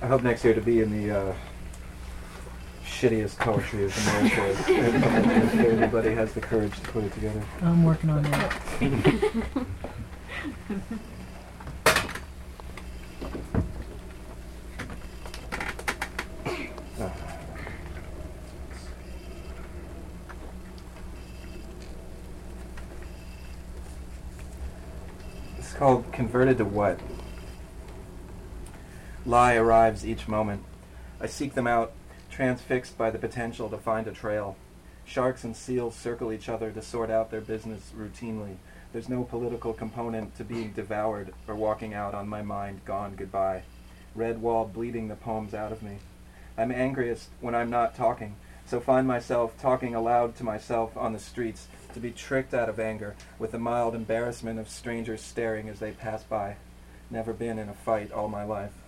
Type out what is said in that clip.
I hope next year to be in the shittiest poetry of America. If anybody has the courage to put it together. I'm working on that. It's called Converted to What? Lie arrives each moment. I seek them out, transfixed by the potential to find a trail. Sharks and seals circle each other to sort out their business routinely. There's no political component to being devoured or walking out on my mind gone goodbye. Red wall bleeding the poems out of me. I'm angriest when I'm not talking, so find myself talking aloud to myself on the streets to be tricked out of anger with the mild embarrassment of strangers staring as they pass by. Never been in a fight all my life.